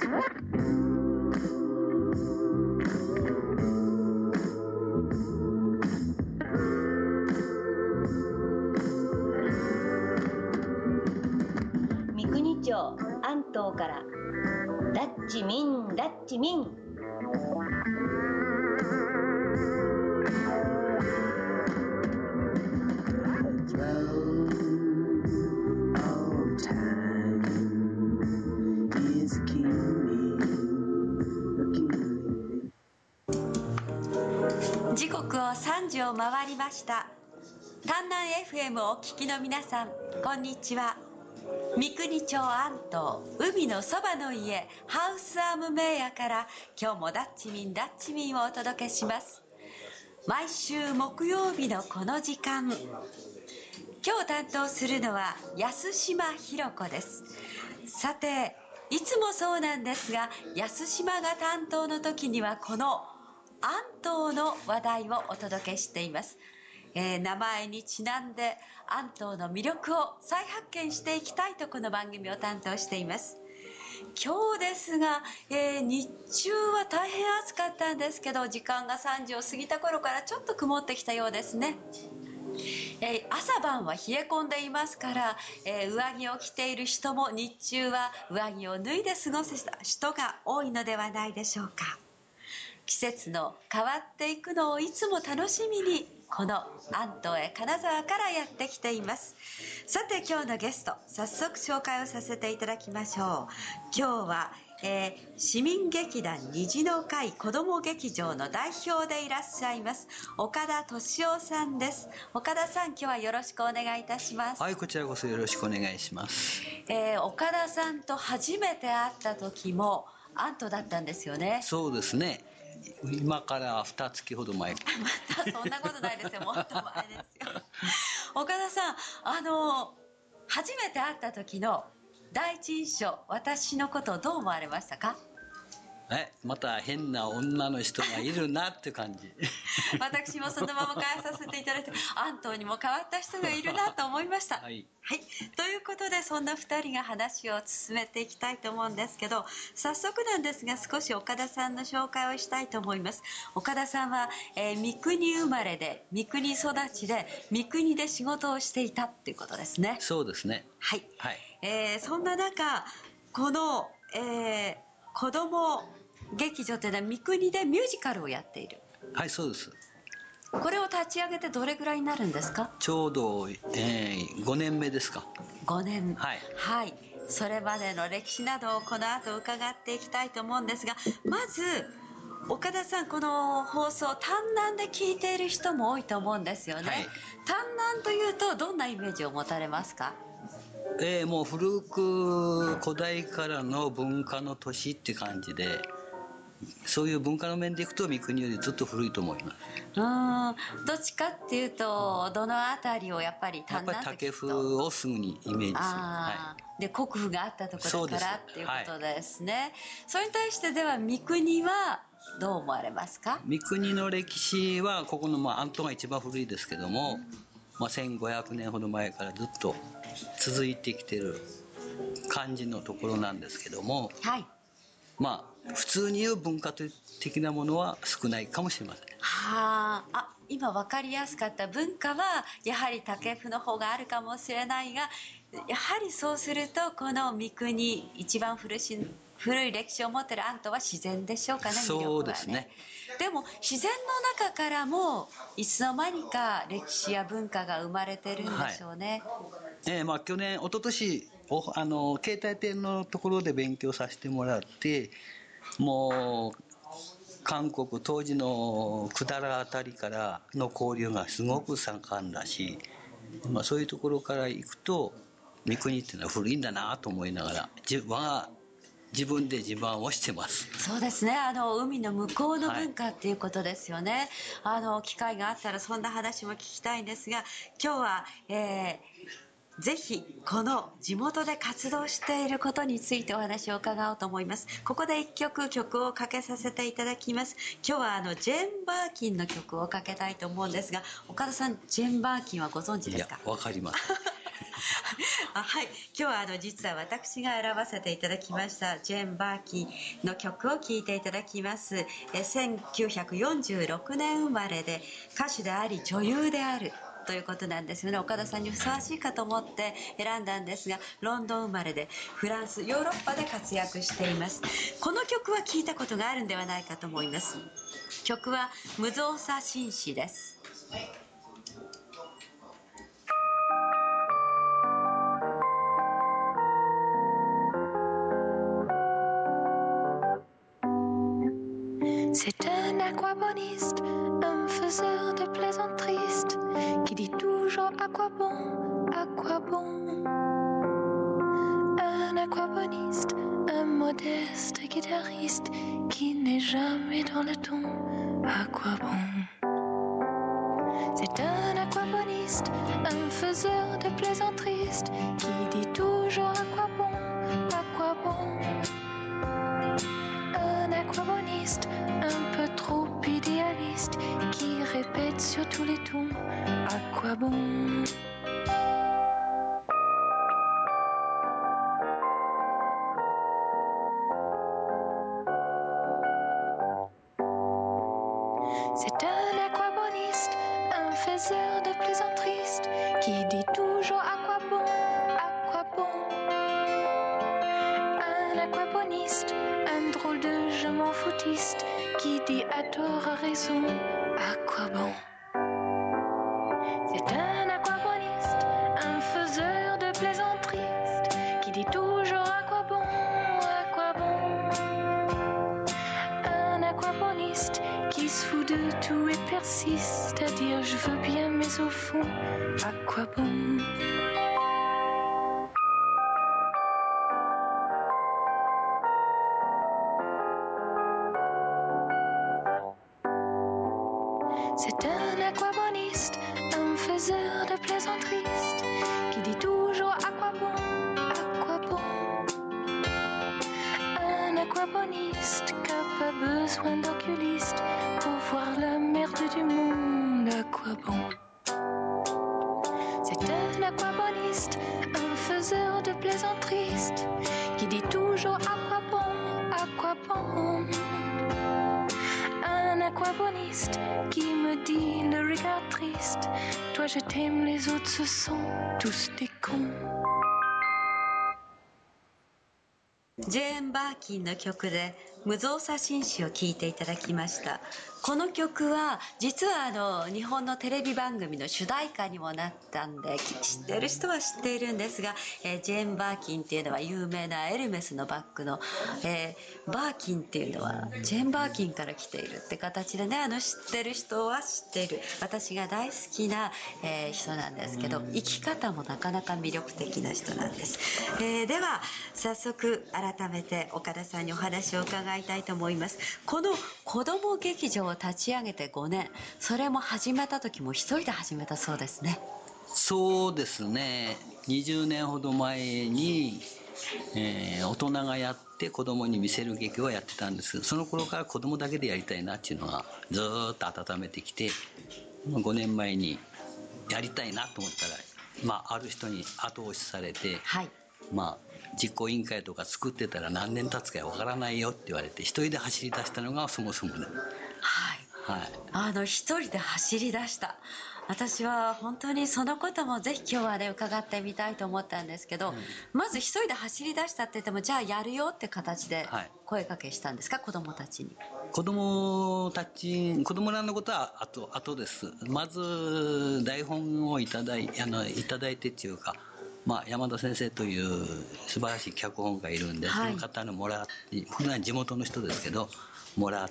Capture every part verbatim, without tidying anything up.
三国町安東からダッチミンダッチミン。 時刻をさんじを回りました。丹南 エフエム をお聞きの皆さん、こんにちは。三国町安東海のそばの家ハウスアムメイヤから今日もダッチミンダッチミンをお届けします。毎週木曜日のこの時間、今日担当するのは安島ひろ子です。さて、いつもそうなんですが、安島が担当の時にはこの安東の話題をお届けしています。えー、名前にちなんで安東の魅力を再発見していきたいとこの番組を担当しています。今日ですが、えー、日中は大変暑かったんですけど、時間がさんじを過ぎた頃からちょっと曇ってきたようですね。えー、朝晩は冷え込んでいますから、えー、上着を着ている人も日中は上着を脱いで過ごす人が多いのではないでしょうか。季節の変わっていくのをいつも楽しみにこの安東へ金沢からやってきています。さて、今日のゲスト早速紹介をさせていただきましょう。今日は、えー、市民劇団虹の会子ども劇場の代表でいらっしゃいます岡田敏夫さんです。岡田さん、今日はよろしくお願いいたします。 はい、こちらこそよろしくお願いします。 えー、岡田さんと初めて会った時も安東だったんですよね。 そうですね、今からにかげつほど前。 またそんなことないですよ、もっと前ですよ。岡田さん、あの初めて会った時の第一印象、私のことをどう思われましたか？ え、また変な女の人がいるなって感じ。 私もそのまま返させていただいて、安東にも変わった人がいるなと思いました。はい、はい、ということで、そんなふたりが話を進めていきたいと思うんですけど、早速なんですが少し岡田さんの紹介をしたいと思います。岡田さんは、えー、三国生まれで三国育ちで三国で仕事をしていたっていうことですね。 そうですね。 はい、 はい、 えー、そんな中、この、えー、子ども劇場というのは三国でミュージカルをやっている。 はい、そうです。 これを立ち上げてどれぐらいになるんですか？ ちょうど、えー、ごねんめですか。 ごねん。 はい、 はい、それまでの歴史などをこの後伺っていきたいと思うんですが、まず岡田さん、この放送丹南で聞いている人も多いと思うんですよね。はい、丹南というとどんなイメージを持たれますか？ えー、もう古く古代からの文化の都市って感じで、そういう文化の面でいくと三国よりずっと古いと思います。 うーん、どっちかっていうとどのあたりをやっぱり丹南と聞くと、 やっぱり武府をすぐにイメージする。 あ、はい、で国府があったところだからっていうことですね。はい、それに対してでは三国はどう思われますか？ 三国の歴史はここの、まあ、安東が一番古いですけども、うん、まあ、せんごひゃくねんほど前からずっと続いてきてる感じのところなんですけども、はい、まあ普通に言う文化的なものは少ないかもしれません。 はあ、あ、今分かりやすかった文化はやはり武府の方があるかもしれないが、やはりそうするとこの三国一番古し古い歴史を持っている安東は自然でしょうかね。 そうですね。 でも自然の中からもいつの間にか歴史や文化が生まれてるんでしょうね。はい、 えーまあ、去年一昨年おあの携帯店のところで勉強させてもらって、もう韓国当時の百済あたりからの交流がすごく盛んだし、まあ、そういうところから行くと三国っていうのは古いんだなと思いながら自分は自分で自慢をしてます。 そうですね、あの海の向こうの文化っていうことですよね。はい、あの機会があったらそんな話も聞きたいんですが、今日は、えー、ぜひこの地元で活動していることについてお話を伺おうと思います。ここで一曲曲をかけさせていただきます。今日はあのジェーン・バーキンの曲をかけたいと思うんですが、岡田さん、ジェーン・バーキンはご存知ですか？ いや、わかります。 あはい、今日はあの実は私が選ばせていただきましたジェーン・バーキンの曲を聴いていただきます。えせんきゅうひゃくよんじゅうろくねん生まれで歌手であり女優であるということなんですよね。岡田さんにふさわしいかと思って選んだんですが、ロンドン生まれでフランス、ヨーロッパで活躍しています。この曲は聴いたことがあるんではないかと思います。曲は無造作紳士です。 C'est un aquaboniste, un faiseur de plaisanteries, qui dit toujours à quoi bon, à quoi bon. Un aquaboniste, un modeste guitariste, qui n'est jamais dans le ton, à quoi bon. C'est un aquaboniste, un faiseur de plaisanteries, qui dit toujours à quoi bon, à quoi bon. Un aquaboniste, un peu trop idéaliste, qui répète sur tous les tons, à quoi bon. C'est un aquaboniste, un faiseur de plaisanteries, qui dit toujours à quoi bon, à quoi bon. Un aquaboniste, un drôle de je m'en foutiste, qui dit à tort à raison, à quoi bon. C'est un aquaboniste, un faiseur de plaisanteries, qui dit toujours à quoi bon, à quoi bon. Un aquaboniste qui se fout de tout et persiste à dire je veux bien mais au fond, à quoi bon. C'est un aquaboniste, un faiseur de plaisanteries, qui dit toujours à quoi bon, à quoi bon. Un aquaboniste qui n'a pas besoin d'oculiste pour voir la merde du monde, à quoi bon. C'est un aquaboniste, un faiseur de plaisanteries, qui dit toujours à quoi bon, à quoi bon. Un aquaboniste qui me dit le regard triste, toi je t'aime, les autres ce sont tous des cons. ジェーン・バーキンの曲で無造作紳士を聴いていただきました。この曲は実はあの日本のテレビ番組の主題歌にもなったんで、知ってる人は知っているんですが、えー、ジェーン・バーキンっていうのは有名なエルメスのバッグの、えー、バーキンっていうのはジェーン・バーキンから来ているって形でね、あの知ってる人は知っている、私が大好きな、えー、人なんですけど、生き方もなかなか魅力的な人なんです。えー、では早速改めて岡田さんにお話を伺いたいと思います。この子ども劇場を立ち上げてごねん、それも始めた時も一人で始めたそうですね。 そうですね、にじゅうねんほど前に、えー、大人がやって子供に見せる劇をやってたんですけど、その頃から子供だけでやりたいなっていうのがずーっと温めてきて、ごねんまえにやりたいなと思ったら、まあ、ある人に後押しされて、 はい、 まあ、実行委員会とか作ってたら何年経つかわからないよって言われて、一人で走り出したのがそもそもね。 はい、はい、あの一人で走り出した、私は本当にそのこともぜひ今日はね伺ってみたいと思ったんですけど、うん、まず一人で走り出したって言っても、じゃあやるよって形で声かけしたんですか、はい、子どもたちに。 子どもたち、子どもらのことは後後です。まず台本をいただいあのいただいてっていうか、まあ、山田先生という素晴らしい脚本家がいるんで、はい、その方のもらって普段地元の人ですけどもらって、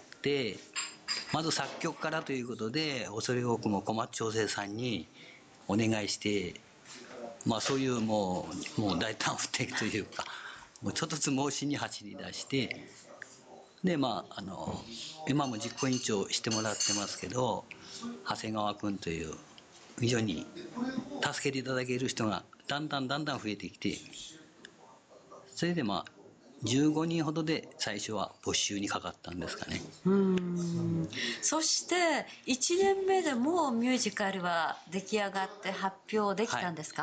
まず作曲からということで恐れ多くも小松長生さんにお願いして、まあ、そういうもう、もう大胆不敵というか、もうちょっとずつ申しに走り出して、で、まあ、あの今も実行委員長してもらってますけど、長谷川君という非常に助けていただける人がだんだんだんだん増えてきて、それでまあじゅうごにんほどで最初は募集にかかったんですかね。 うーん、そしていちねんめでもうミュージカルは出来上がって発表できたんですか？ はい、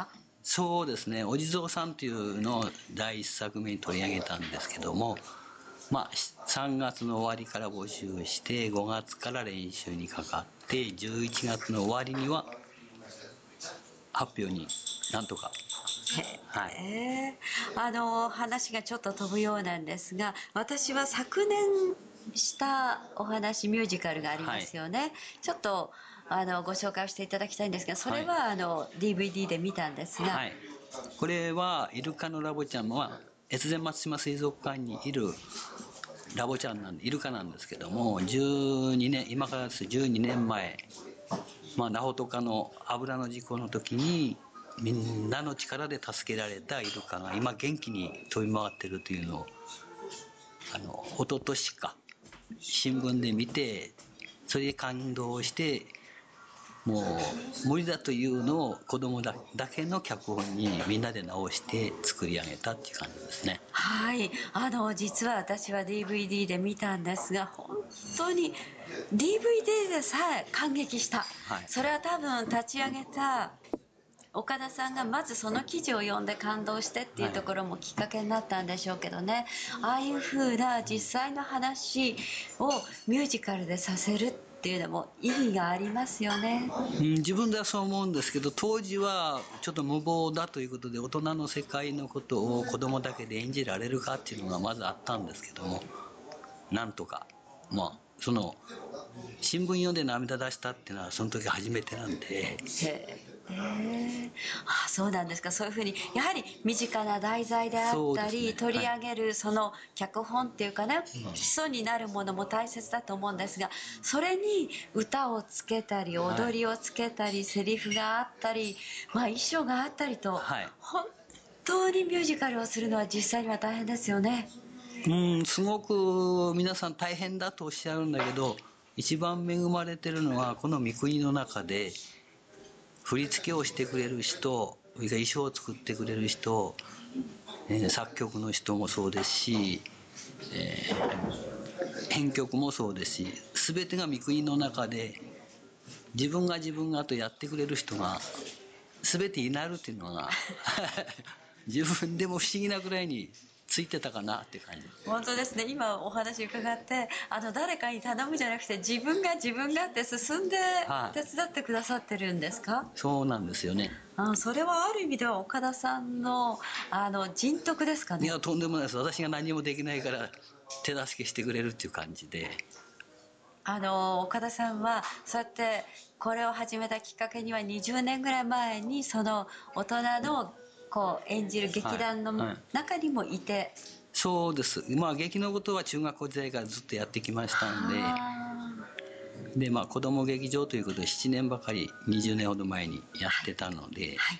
そうですね、お地蔵さんというのを第一作目に取り上げたんですけども、まあ、さんがつの終わりから募集してごがつから練習にかかってじゅういちがつの終わりには発表になんとか。はい、 えー、あの話がちょっと飛ぶようなんですが、私は昨年したお話ミュージカルがありますよね、はい、ちょっとあのご紹介をしていただきたいんですが、それは、はい、あの ディーブイディー で見たんですが、はい、 これはイルカのラボちゃんは越前松島水族館にいるラボちゃんなんでイルカなんですけども、じゅうにねん今からですじゅうにねんまえ、まあ、ナホトカの油の事故の時にみんなの力で助けられたイルカが今元気に飛び回ってるというのをあの一昨年か新聞で見て、それで感動して、もう無理だというのを子供だけの脚本にみんなで直して作り上げたっていう感じですね。 はい、あの実は私は ディーブイディー で見たんですが、本当に ディーブイディー でさえ感激した、はい、それは多分立ち上げた岡田さんがまずその記事を読んで感動してっていうところもきっかけになったんでしょうけどね、はい、ああいう風な実際の話をミュージカルでさせるっていうのも意義がありますよね、 うん、自分ではそう思うんですけど、当時はちょっと無謀だということで大人の世界のことを子供だけで演じられるかっていうのがまずあったんですけども、なんとかまあその新聞読んで涙出したっていうのはその時初めてなんで。 へえ、あ、そうなんですか。そういうふうにやはり身近な題材であったり、ね、取り上げるその脚本っていうかね、はい、基礎になるものも大切だと思うんですが、それに歌をつけたり踊りをつけたり、はい、セリフがあったり、まあ、衣装があったりと、はい、本当にミュージカルをするのは実際には大変ですよね。 うん、すごく皆さん大変だとおっしゃるんだけど、一番恵まれてるのはこの三国の中で振り付けをしてくれる人、衣装を作ってくれる人、えー、作曲の人もそうですし、えー、編曲もそうですし、全てが三国の中で自分が自分がとやってくれる人が全てになるっていうのが自分でも不思議なぐらいについてたかなって感じ。 本当ですね。今お話伺ってあの誰かに頼むじゃなくて自分が自分がって進んで手伝ってくださってるんですか？はい、 そうなんですよね。 あ、それはある意味では岡田さんのあの人徳ですかね？ いや、とんでもないです。私が何もできないから手助けしてくれるっていう感じで。 あの岡田さんはそうやってこれを始めたきっかけにはにじゅうねんぐらい前にその大人のこう演じる劇団の中にもいて、はいはい、 そうです。まあ劇のことは中学校時代からずっとやってきましたんで、でまあ子ども劇場ということでななねんばかりにじゅうねんほど前にやってたので、はいはい、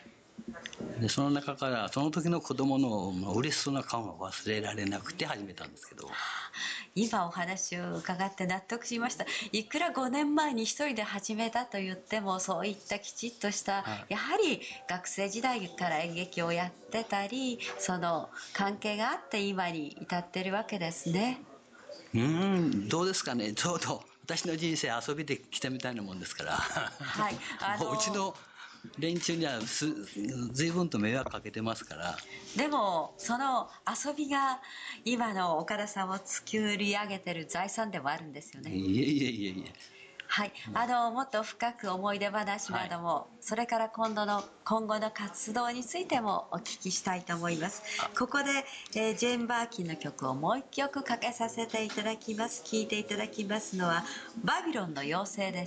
でその中からその時の子どもの、まあ、嬉しそうな顔が忘れられなくて始めたんですけど、 今お話を伺って納得しました。いくらごねんまえに一人で始めたと言ってもそういったきちっとした、はい、やはり学生時代から演劇をやってたりその関係があって今に至ってるわけですね。 うーん、どうですかね。ちょうど私の人生遊びで来たみたいなもんですから、はい、あのー、うちの連中には随分と迷惑かけてますから。 でもその遊びが今の岡田さんを作り上げてる財産でもあるんですよね。 いえいえいえいえ。 はい、あのもっと深く思い出話なども、はい、それから今度の今後の活動についてもお聞きしたいと思います。ここで、えー、ジェーン・バーキンの曲をもう一曲かけさせていただきます。聴いていただきますのはバビロンの妖精です。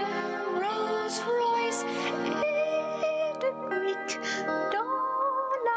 Dans la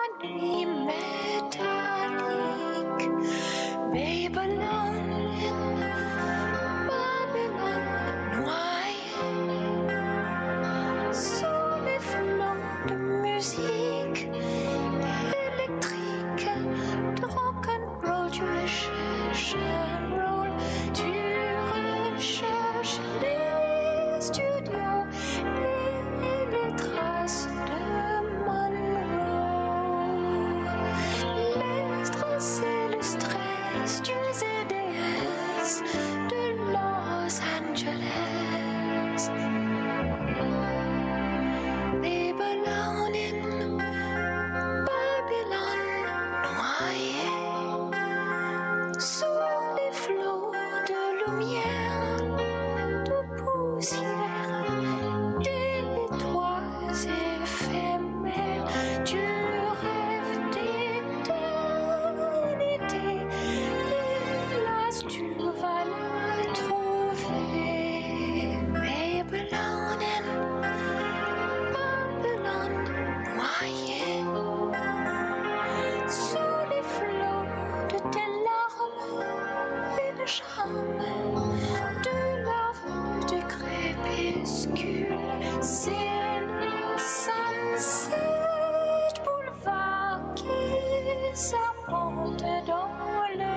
sous les flots de lumière, de poussière, d'étoiles éphémères, tu rêves d'éternité, hélas tu vas la trouver. Babylone, Babylone noyée sous les flots de tes larmes et de charme, de la rue du crépuscule, c'est le Sunset Boulevard qui serpente dans le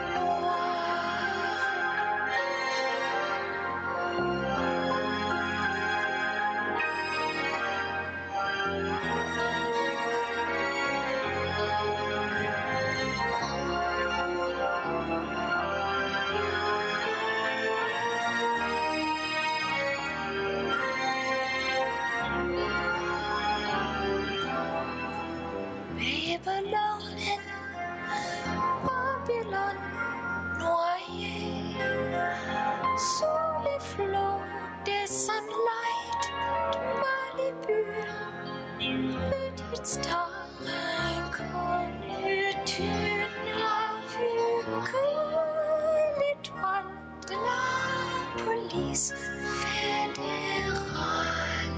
Babylone, Babylone noyée sous les flots des sunlight de Malibu. Petite star inconnue, tu n'as vu que l'étoile de la police fédérale.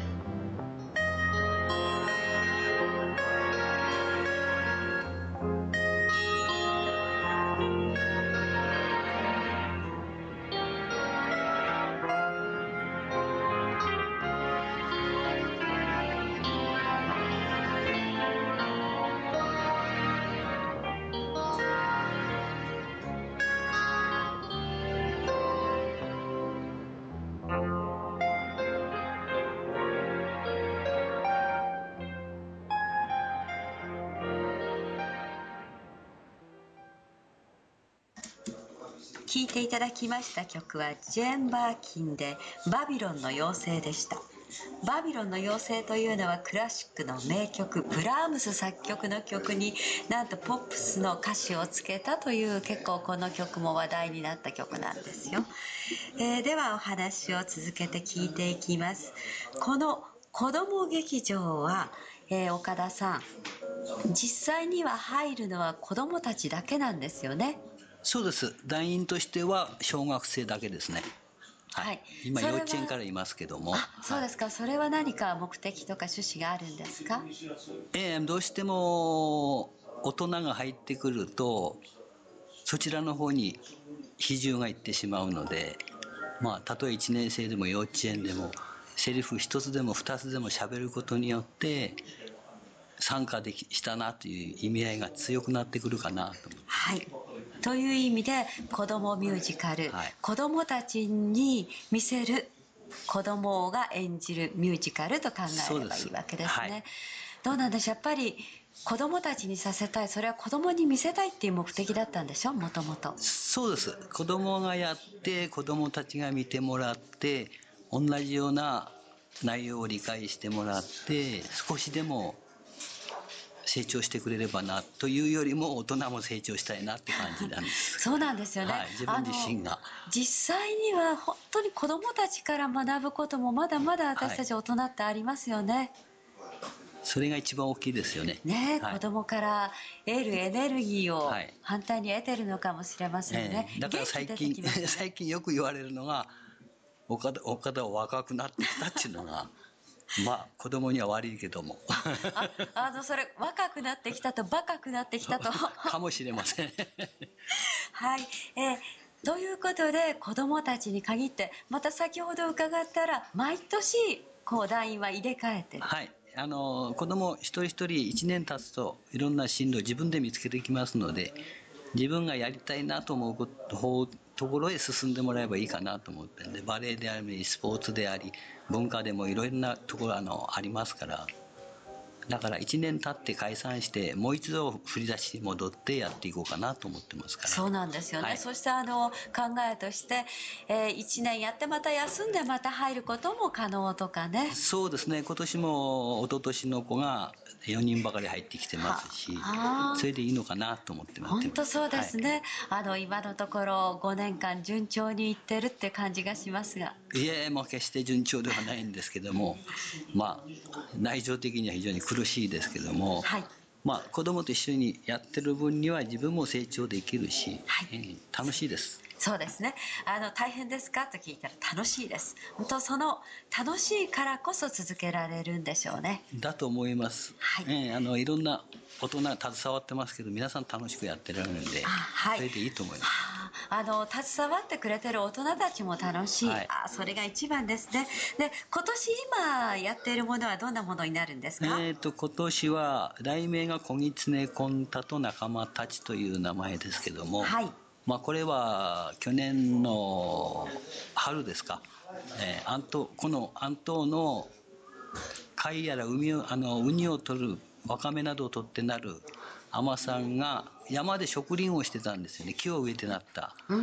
聴いていただきました曲はジェーン・バーキンでバビロンの妖精でした。バビロンの妖精というのはクラシックの名曲、ブラームス作曲の曲になんとポップスの歌詞をつけたという、結構この曲も話題になった曲なんですよ。えー、ではお話を続けて聞いていきます。この子ども劇場は、えー、岡田さん、実際には入るのは子どもたちだけなんですよね。 そうです。団員としては小学生だけですね。はい、はい、今幼稚園からいますけども。 あ、そうですか。それは何か目的とか趣旨があるんですか？ えー、どうしても大人が入ってくるとそちらの方に比重がいってしまうので、まあたとえいちねん生でも幼稚園でもセリフ一つでも二つでも喋ることによって参加できしたなという意味合いが強くなってくるかなと思います。 はい。という意味で子どもミュージカル、はい、子どもたちに見せる子どもが演じるミュージカルと考えればいいわけですね。はい、どうなんでしょう。やっぱり子どもたちにさせたい、それは子どもに見せたいっていう目的だったんでしょ、もともと。 そうです。子どもがやって子どもたちが見てもらって同じような内容を理解してもらって少しでも成長してくれればなというよりも大人も成長したいなって感じなんです。 そうなんですよね、はい、 自分自身が実際には本当に子どもたちから学ぶこともまだまだ私たち大人ってありますよね。はい、 それが一番大きいですよね。 ね、はい、子どもから得るエネルギーを反対に得てるのかもしれませんね。 はい、だから最近、ね、最近よく言われるのが岡田、岡田は若くなってきたっていうのがまあ子供には悪いけどもあ, あのそれ若くなってきたとバカくなってきたとかもしれませんはい、えー、ということで子供たちに限ってまた先ほど伺ったら毎年こう団員は入れ替えてる。 はい、あの子供一人一人いちねん経つといろんな進路を自分で見つけてきますので自分がやりたいなと思うことところへ進んでもらえばいいかなと思ってんで、バレエでありスポーツであり文化でもいろいろなところあのありますから、 だからいちねん経って解散してもう一度振り出しに戻ってやっていこうかなと思ってますから。 そうなんですよね、 はい、 そしてあの考えとして、えー、いちねんやってまた休んでまた入ることも可能とかね。 そうですね、今年も一昨年の子がよにんばかり入ってきてますし、それでいいのかなと思ってます。 本当そうですね、はい、あの今のところごねんかん順調にいってるって感じがしますが。 いえ、もう決して順調ではないんですけども、まあ内情的には非常に苦しいですけども、はい、まあ子供と一緒にやってる分には自分も成長できるし、はい、えー、楽しいです。 そうですね、あの大変ですかと聞いたら楽しいです。本当その楽しいからこそ続けられるんでしょうね。 だと思います、はい、えー、あのいろんな大人携わってますけど皆さん楽しくやってられるんで、はい、それでいいと思います。 あの携わってくれてる大人たちも楽しい、はい、あ、それが一番ですね。で今年今やっているものはどんなものになるんですか？ えーと今年は題名が小狐コンタと仲間たちという名前ですけども、はい、まあ、これは去年の春ですか、えー、安島この安島の貝やら海をあのウニを取るワカメなどを取ってなる海女さんが山で植林をしてたんですよね。木を植えてなった、うん、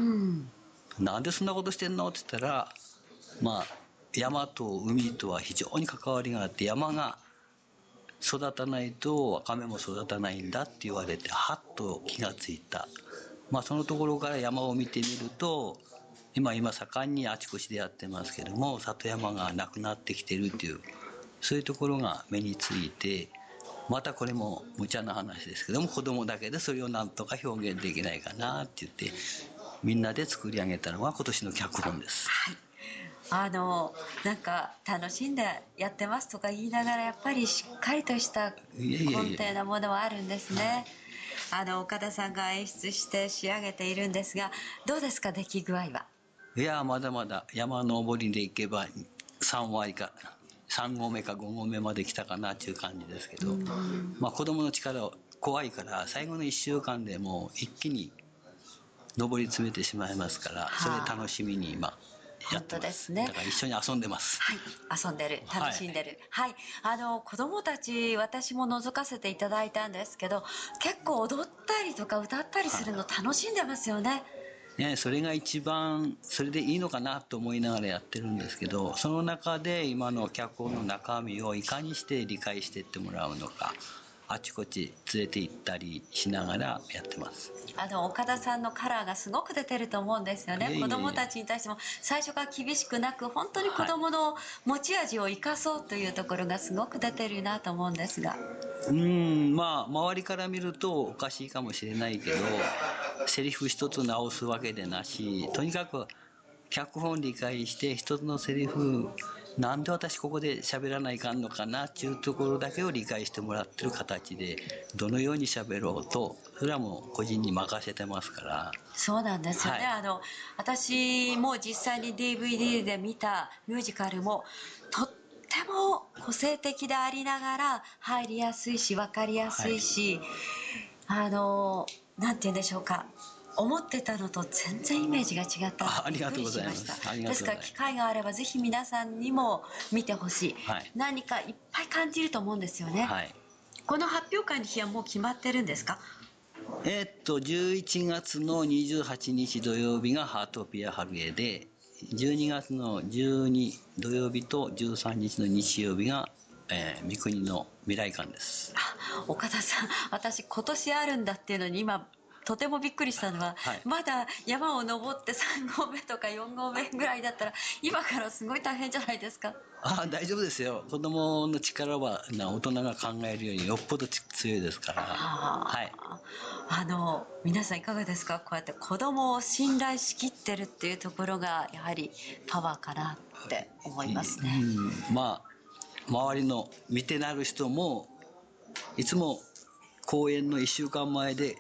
なんでそんなことしてんのって言ったら、まあ山と海とは非常に関わりがあって、山が育たないとワカメも育たないんだって言われてはっと気がついた。まあそのところから山を見てみると、今今盛んにあちこちでやってますけども里山がなくなってきてるっていう、そういうところが目について、またこれも無茶な話ですけども子供だけでそれをなんとか表現できないかなって言ってみんなで作り上げたのが今年の脚本です。 はい、あのなんか楽しんでやってますとか言いながらやっぱりしっかりとした根底なものはあるんですね。あの岡田さんが演出して仕上げているんですが、どうですか出来具合は？ いやまだまだ山登りでいけばさんわりかさん合目かご合目まで来たかなっていう感じですけど、まあ子供の力は怖いから最後のいっしゅうかんでもう一気に登り詰めてしまいますから、それ楽しみに今やってます。本当ですね。だから一緒に遊んでます。 はい、遊んでる、楽しんでる。はい、はい、あの子供たち私も覗かせていただいたんですけど、結構踊ったりとか歌ったりするの楽しんでますよね。はい、 ね、それが一番それでいいのかなと思いながらやってるんですけど、その中で今の脚本の中身をいかにして理解していってもらうのか、あちこち連れて行ったりしながらやってます。 あの岡田さんのカラーがすごく出てると思うんですよね。子どもたちに対しても最初から厳しくなく、本当に子どもの持ち味を生かそうというところがすごく出てるなと思うんですが、 うーん、まあ周りから見るとおかしいかもしれないけど、セリフ一つ直すわけでなし、とにかく脚本理解して一つのセリフなんで私ここで喋らないかんのかなっていうところだけを理解してもらってる形で、どのように喋ろうとそれはもう個人に任せてますから。 そうなんですよね、はい、あの私も実際に ディーブイディー で見たミュージカルもとっても個性的でありながら入りやすいし分かりやすいし、はい、あのなんて言うんでしょうか、思ってたのと全然イメージが違ったので、 ありがとうございます。 ですから機会があればぜひ皆さんにも見てほしい、はい、何かいっぱい感じると思うんですよね。はい、この発表会の日はもう決まってるんですか？ えー、っとじゅういちがつのにじゅうはちにち土曜日がハートピア春江で、じゅうにがつのじゅうに土曜日とじゅうさんにちの日曜日が、えー、三国の未来館です。 あ、岡田さん、私今年あるんだっていうのに今とてもびっくりしたのは、はい、まだ山を登ってさん合目とかよん合目ぐらいだったら今からすごい大変じゃないですか？ ああ、大丈夫ですよ。子供の力はな大人が考えるよりよっぽど強いですから。はい、 あの皆さんいかがですか？こうやって子供を信頼しきってるっていうところがやはりパワーかなって思いますね。 うん、まあ周りの見てなる人もいつも公演のいっしゅうかんまえで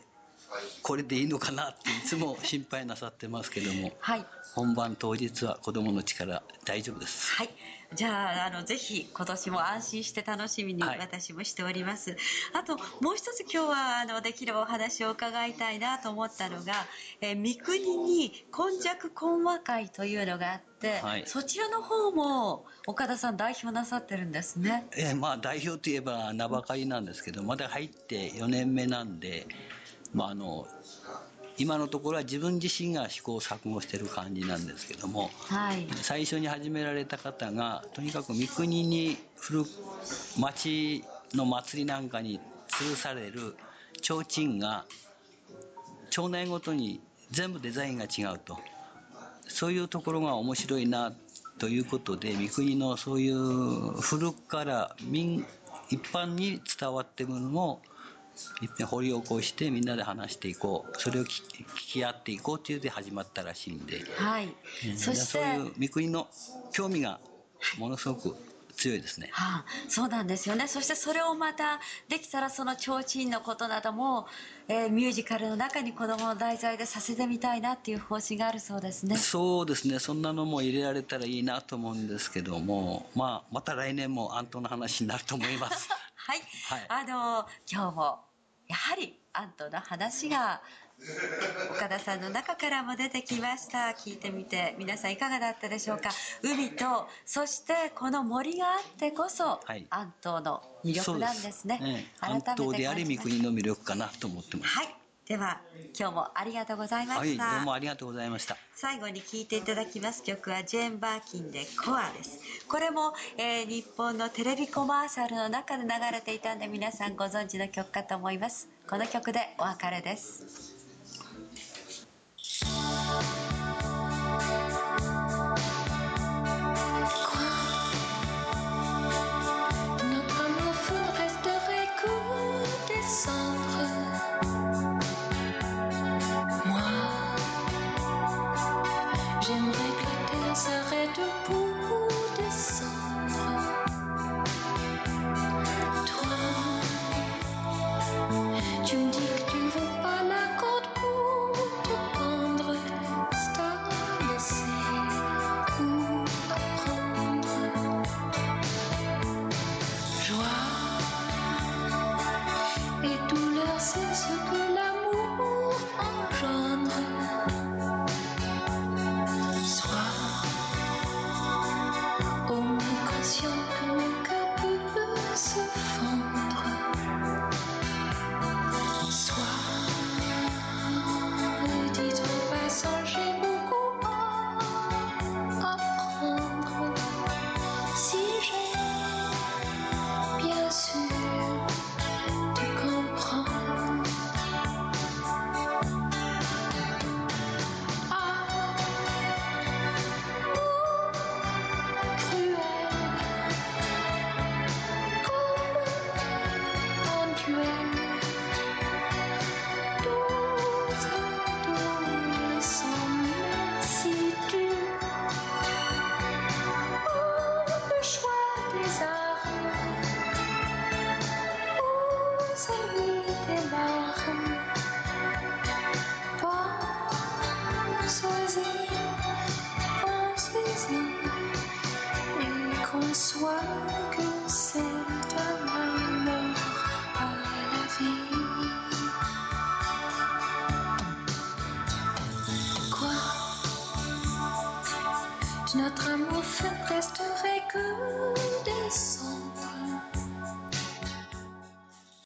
これでいいのかなっていつも心配なさってますけども、 はい、 本番当日は子どもの力大丈夫です。 はい、じゃあ、あのぜひ今年も安心して楽しみにはい私もしております、あともう一つ今日はあのできればお話を伺いたいなと思ったのが、えー三国に今昔懇話会というのがあって、 はい、 そちらの方も岡田さん代表なさってるんですね。 えーまあ代表といえば名ばかりなんですけど、まだ入ってよねんめなんで、まあ、あの今のところは自分自身が試行錯誤している感じなんですけども、 はい、 最初に始められた方がとにかく三国に古町の祭りなんかに吊るされる提灯が町内ごとに全部デザインが違うと、そういうところが面白いなということで、三国のそういう古くから民一般に伝わっているものを一遍掘り起こしてみんなで話していこう、それを聞き、聞き合っていこうというで始まったらしいんで、 はい、 うん、 そしてそういう三国の興味がものすごく強いですね。 はあ、そうなんですよね。そしてそれをまたできたらその提灯のことなども、えー、ミュージカルの中に子どもの題材でさせてみたいなっていう方針があるそうですね。 そうですね、そんなのも入れられたらいいなと思うんですけども、まあ、また来年もアントの話になると思いますはい、 はい、 あの今日もやはりアントの話が岡田さんの中からも出てきました。聞いてみて皆さんいかがだったでしょうか。海とそしてこの森があってこそ、はい、アントの魅力なんですね。 そうですね、 改めてアントであり三国の魅力かなと思ってます。 はい、では今日もありがとうございました。 はい、どうもありがとうございました。 最後に聴いていただきます曲はジェーン・バーキンでコアです。これも、えー、日本のテレビコマーシャルの中で流れていたんで皆さんご存知の曲かと思います。この曲でお別れです。 S'arrête pour descendre. Toi, tu me dis que tu ne veux pas la corde pour te pendre. C'est à laisser ou apprendre. Joie et douleur, c'est ce que l'amour engendre. Conscient que mon cœur peut se fendre. Sois, dites en passant, j'ai beaucoup à apprendre. Si j'ai bien sûr de comprendre. Ah, soit que c'est un amour à la vie. Quoi de notre amour fait resterait que des cendres.